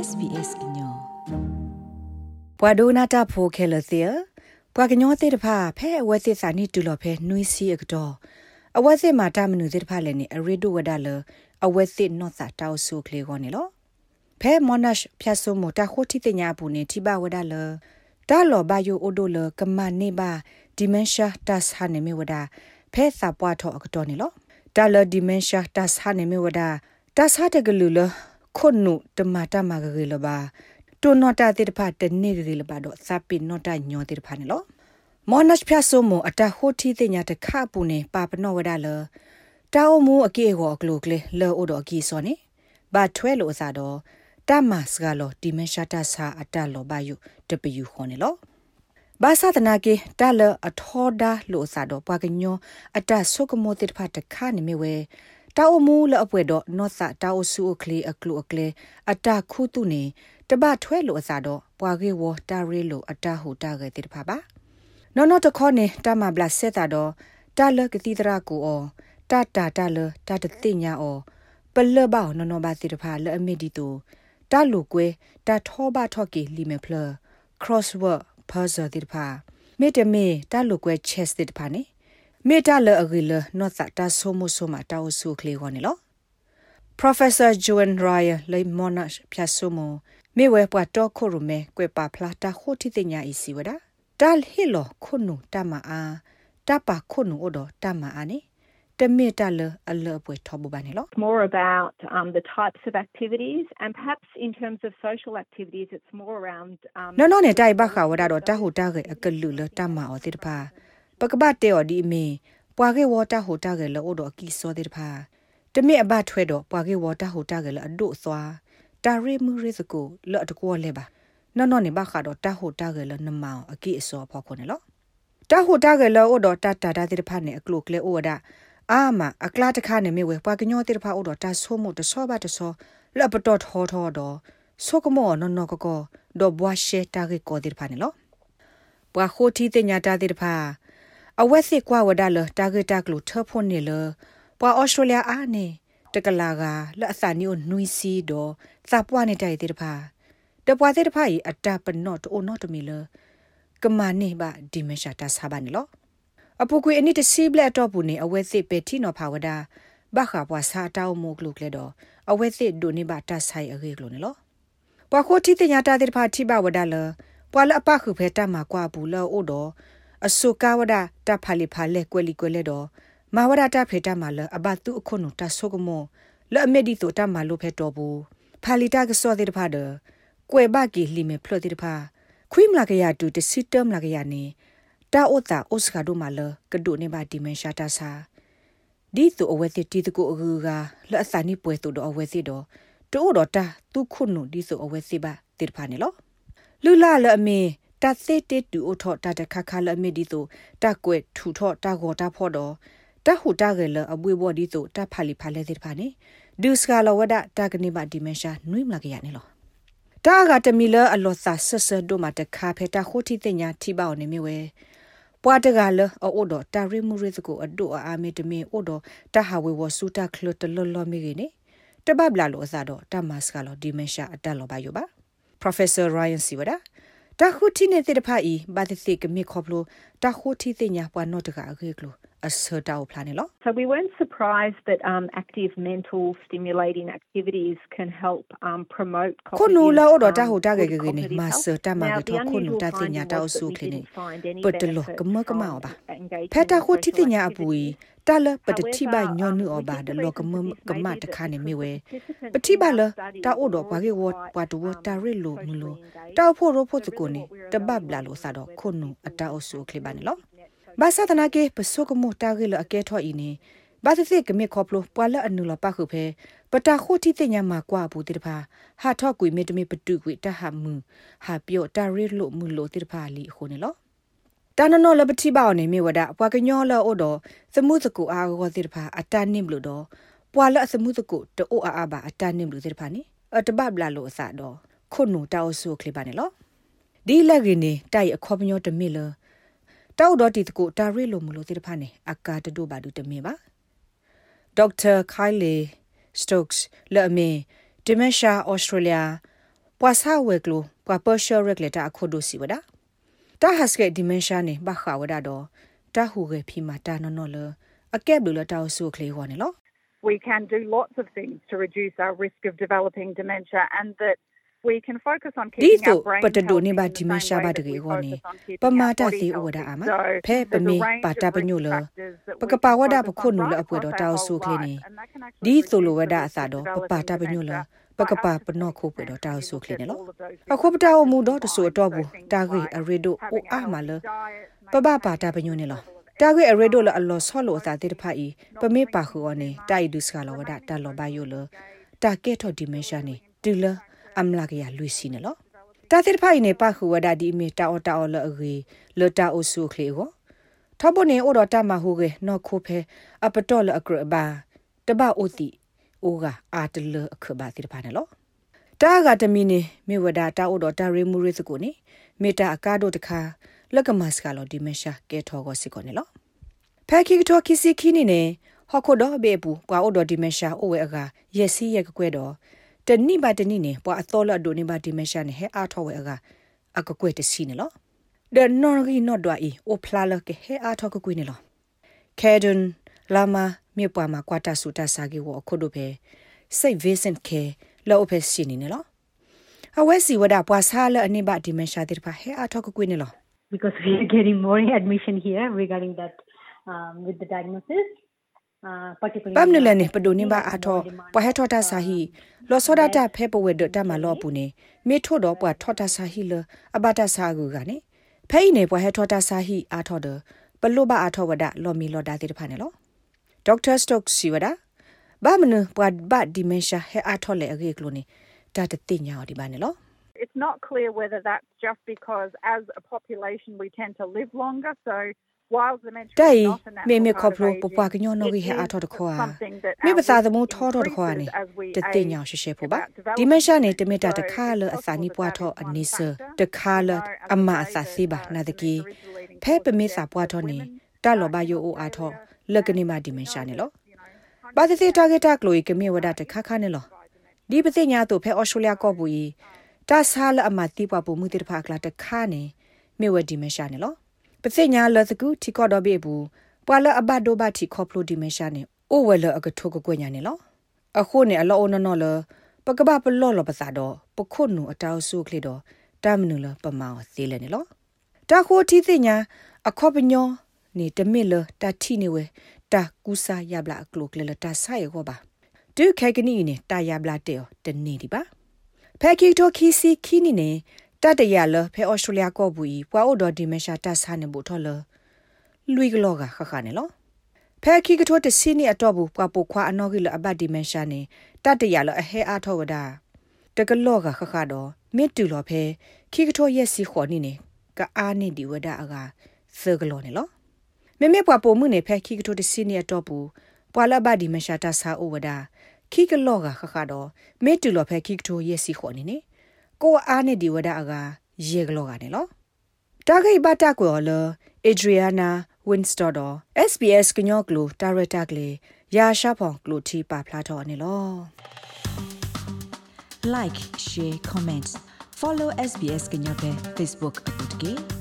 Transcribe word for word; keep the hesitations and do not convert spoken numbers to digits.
S B S ကညောပဝဒနာတာဖိုခဲလသေးပဝကညောတဲ့တဖာဖဲအဝဲစစ်စာနိတူလော်ဖဲနွီးစီအကတော့အဝဲစစ်မှာတာမနုတဲ့တဖာလည်းနေအရီဒိုဝဒါလအဝဲစစ်နော့စာတောက်ဆုကလေးကောနေလောဖဲမော်နက်ဖြတ်ဆုမတာခိုတီတညာပူနေတိဘဝဒါလတာလောဘယိုအိုဒိုလကမနေပါဒီမန်ရှာတက်စ်ဟာနေမီဝဒါဖဲစာပွားထောအကတော့နေလောတာလဒီမန်ရှာတက်စ်ဟာနေမီဝဒါတက်စ်ဟာတကလူလခွန်နုတမတာမဂရီလဘာတိုနောတာတိတဖာတနေဂရီလဘာတော့စပင်နောတာညောတိတဖာနေလောမော်နက်ဖြတ်ဆုမအတဟိုတီတညာတခပူနေပါပနောဝဒါလတာအမူအကေကိုကလုကလေလောအိုတော့အကီစောနေဘာထွဲလို့အစားတော့တမတ်စကလောဒီမန်ရှာတာစာအတလောဘယုတပယူခေါ်နေလောဘာသာတနာကေတာလအထောဒါလို့အစားတော့ပွားကညောအတဆုကမောတိတဖာတခနေမီဝဲတာအမူလအပွဲတော့နော့စာတာအဆူကလေအကလုအကလေအတခုတုနေတပထွဲလို့အစားတော့ပွားကေဝတာရီလို့အတဟုတာကေတိတဖာပါနော်နော်တခေါနေတာမဘလဆက်တာတော့တာလကတိတရာကိုအောတာတာတာလတာတသိညာအောပလဘောင်နော်နော်ဘာတိတဖာလအမီဒီတူတာလူကွဲတာထောဘာထော့ကီလီမေဖလ crossword puzzle တိတဖာမေတမေတာလူကွဲ chess တိတဖာနေမေတာလအဂီလနော့တာတာဆိုမိုဆိုမာတာဆူကလီခေါနေလော Professor Joan Ryan လေမောနက်ဖြတ်ဆုမမေဝဲပွားတော့ခိုရမဲကွဲပါဖလာတာခိုတီတညာအီစီဝဒါတာလ်ဟီလောခုနုတမအာတပါခုနုအော်တော့တမအာနေတမေတာလအလပွဲထောဘူပါနေလော more about um the types of activities and perhaps in terms of social activities it's more around um နော်နော်နဲ့တိုင်ဘခါဝဒါတော့တဟုတာကေအကလူလတမအော်တိတဖာပကပတေော်ဒီမေပွာကေဝတာဟိုတာကေလောအော်တော့ကီစောတိတဖာတမေအဘထွဲတော့ပွာကေဝတာဟိုတာကေလောအဒုသွားတာရီမူရီစကိုလော့တကောလဲပါနော်နော်နေဘခါတော့တဟုတာကေလောနမောင်အကီအစောဖော်ခုန်လောတဟုတာကေလောအော်တော့တတာတာတိတဖာနေအကလုကလေအော်ဒါအာမအကလာတခါနေမေဝဲပွာကညောတိတဖာအော်တော့တဆိုးမှုတဆောပါတဆောလော့ပတော့ထောထောတော့ဆိုကမောနော်နော်ကကောတော့ဘွားရှဲတာကေကောတိတဖာနေလောပွာခိုတီတညာတာတိတဖာအဝက်စစ်ကွာဝဒါလတာဂက်တာကလူထဖို့နေလပွာဩစတြေးလျအာနေတကလာကလက်အစာနီကိုနွီစီတော့သပွားနေတိုက်တဲ့တဖာတပွားတဲ့တဖာကြီးအတပနော့တိုနော့တမီလကမနေပါဒီမရှာတာစားပါနေလောအပူကွေအနိတစီဘလက်တော့ဘူးနေအဝက်စစ်ပဲတီနော်ဖာဝဒါဘခါပွားစားတောင်းမိုကလုကလေတော့အဝက်စစ်ဒိုနေပါတဆိုင်အခေကလို့နေလောပွာခိုတီတညာတာတဲ့တဖာထိပါဝဒါလပွာလအပခုဖဲတမှာကွာဘူးလောအိုတော့အစုကဝဒတာဖာလီဖာလေကွယ်လီကွယ်လေတော့မဝဒတာဖေတာမလအဘတုအခုနုတဆုကမောလအမေဒီတိုတာမလိုဖဲတော်ဘူးဖာလီတာကစောတဲ့တဖာဒကွယ်ဘကီလီမေဖလို့တဲ့တဖာခွိမလာကရတူတစီတမ်လာကရနေတာအိုတာအိုစကာဒိုမလကဒိုနေပါဒီမန်ရှာတာစာဒီတူအဝဲစစ်တီတကိုအကူကလအစာနိပွဲတူတော့အဝဲစစ်တော့တိုးတော့တာသူခုနုဒီဆိုအဝဲစစ်ပါတဲ့တဖာနေလောလူလာလအမေတာစစ်တေတူအထောတာတခခလအမေဒီဆိုတကွဲထူထောတာကိုတာဖို့တော့တဟုတာကလအပွေဘော်ဒီဆိုတဖာလီဖာလဲတဲ့ဖာနေဒုစကလဝဒတာကနေပါဒီမန်ရှာနွိမလာကရနေလောတာကတမီလအလောစာဆဆဒိုမတခါဖဲတာခိုတီတညာထိပေါနေမြဝဲပွားတကလအိုဒတာရီမူရီစကိုအဒိုအာမေတမီအိုဒတာဟာဝေဝဆူတာခလတလောလောမီနေတပပလာလို့အစားတော့တမတ်စကလောဒီမန်ရှာအတက်လောပါယောပါ Professor Ryan Siwadaတာခုတီနေတဲ့တဖာဤဘာတိစိကမိခေါပလိုတာခုတီတညာပွားနော့တကအခေကလိုအစတာပလာနေလော So we weren't surprised that um active mental stimulating activities can help um promote cognitive ခုနလာအော်တာဟိုတာကေကေနေမဆတာမကေတော့ခုနတာတညာတောက်ဆုခလနေပတလကမကမောပါဖက်တာခုတီတညာအပူတာလပတတိဘညောနုအဘာဒလောကမကမတခါနေမြဝဲပတိဘလတာအိုတော့ဘာကေဝပွားတူတာရလိုမလို့တောက်ဖို့ရောဖို့တကိုနေတပပလာလို့စတော့ခုနအတာအဆုခလပါနေလောဘာသာတနာကေပစုကမတာကေလအကဲထော်ဤနေဘာသစ်ကမေခေါပလိုပွာလအနုလပခုဖဲပတာခိုတီတညာမှာကွာဘူးတိတဖာဟာထော့ကွေမေတမေပတုကွေတဟမူဟာပြော့တာရီလို့မူလို့တိတဖာလီခုနေလောတာနနောလပတိပေါနေမြေဝဒပွာကညောလောအော်တော့သမှုစကူအားကောတိတဖာအတန်နိမလို့တော့ပွာလသမှုစကူတိုအာအာဘာအတန်နိမလို့တိတဖာနေအတပပလာလို့အစတော့ခုနူတောက်ဆုခလိပါနေလောဒီလက်ရင်းနေတိုက်အခေါပညောတမေလတောက်တော့တီတကိုတာရီလိုမလို့တိတဖာနေအကာတတို့ပါဒုတမေပါDoctor Kylie Stokes le me Dementia Australia ပွာဆာဝဲကလိုပွာပေါ်ရှယ်ရက်လက်တာအခုဒိုစီဝဒါတာဟတ်စကေဒီမန်ရှာနေဘခါဝဒါတော့တာဟူကေဖီမာတာနော်နော်လအကဲဘလတာဆူကလေးဟောနေလော We can do lots of things to reduce our risk of developing dementia and that we can focus on keeping our brain healthy. Dito patado ni ba dementia ba dege ko ni pamata si oda ama phe pami pata panyo lo pakapa wada pakho nu lo apwe do taw so kle ni di solo wada asa do pata panyo lo pakapa pano kho pwe do taw so kle ni lo akho pata o mu do to so to bu ta ge aredo o a ma lo paba pata panyo ni lo ta ge aredo lo allo so lo sa te pha i pame pa kho ne tai du ska lo wada ta lo ba yo lo ta ke tho dementia ni tu lo amla ke ya lui si ne lo ta te phai ne pa khu wada di me ta o ta o lo age lo ta o su khle go tho bo ne o do ta ma hu ge no kho phe apato lo akra ba ta ba o ti o ga a te lo akha ba ti pha ne lo ta ga ta mi ne me wada ta o do ta re mu re su ko ne me ta aka do ta kha lo ka mas ka lo di me sha ke tho go si ko ne lo pha ki tho ki si ki ni ne ho kho do be bu kwa o do di me sha o we aga ye si ye ka kwe doတနိဘာတနိနေပွာအသောလဒိုနေဘာဒီမရှာနေဟဲအားထောဝဲအကအကကွဲ့တစီနေလောဒနော်ဂီနော်ဒွာအီအိုဖလာလကဟဲအားထောကကွေးနေလောခဲဒွန်လာမာမြေပွာမှာကွာတာဆူတာစာဂီဝအခုဒိုပဲစိတ်ဗီစန့်ခဲလောအဖက်စီနေနေလောအဝဲစီဝဒပွာဆာလအနိဘာဒီမရှာတဲ့ဖာဟဲအားထောကကွေးနေလော because we are getting more admission here regarding that um, with the diagnosis pam ne le ne pdo ni ba a tho pwa he tho ta sa hi lo so da ta phe pwe de ta ma lo pu ne me tho do pwa tho ta sa hi le abata sa gu ga ne phe ne pwa he tho ta sa hi a tho de plo ba a tho wada lo mi lo da ti de pha ne lo Doctor Stokes si wada ba mnu pwa ba dementia he a tho le age klo ne ta de ti nya di ba ne lo It's not clear whether that's just because as a population we tend to live longer so Dai me me koplo popwa knyo no gi he a tho de kho a me ba sa thamo tho tho de kho a ne de ti nya she she pho ba dementia ne te me ta de kha lo asa ni pwa tho ani se de kha lo ama asa si ba na de ki phe pe me sa pwa tho ni ta lo ba yo o a tho le ka ni ma dementia ne lo ba de se target ta klo yi ke me wada de kha kha ne lo di ba se nya to phe Australia ko bu yi ta sa lo ama ti pwa bu mu ti de pha kla de kha ne me wa dementia ne loပစိညာလသကူတီကောတော့ဘေဘူးပွာလအဘဒိုဘတီခေါပလိုဒီမရှာနေအိုဝဲလအကထုကကွညာနေလောအခုနေအလောအနနော်လပကပပလောလပစာတော့ပခုနုအတောက်ဆုခလေတော့တမနုလပမောသေးလဲနေလောတခိုတီသိညာအခောပညောနေတမစ်လတတိနေဝဲတကူစာယဘလာကလုကလတဆိုင်ရောပါဒုခဲကနီနေတာယဘလာတဲ့တနေဒီပါဖဲကီတိုခီစီခီနီနေတတရလဖဲအော်စတြေးလျကောဘူးပွာအိုဒေါ်ဒီမရှာတဆာနေဘူးထော်လလူီကလောကခခနေလောဖဲခိကထိုတစီနီအတော့ဘူးပွာပိုခွာအနော်ကီလအဘဒီမရှာနေတတရလအဟဲအားထော်ဝဒါတကလောကခခတော့မစ်တူလောဖဲခိကထိုရက်စီခေါ်နေနေကအားနေဒီဝဒါအကသကလောနေလောမေမေပွာပိုမှုနေဖဲခိကထိုတစီနီအတော့ဘူးပွာလဘဒီမရှာတဆာအိုဝဒါခိကလောကခခတော့မစ်တူလောဖဲခိကထိုရက်စီခေါ်နေနေကိုအားနေဒီဝဒအကရေကလောကနေလောတာခိဘတာကိုလအဒရီယာနာဝင်းစတော်ဒ S B S ကညောကလိုဒါရတာကလေးရာရှာဖောင်ကလိုတီပါဖလာတော်နေလော Like share comment follow S B S ကညောပဲ Facebook အပုတ်ကေ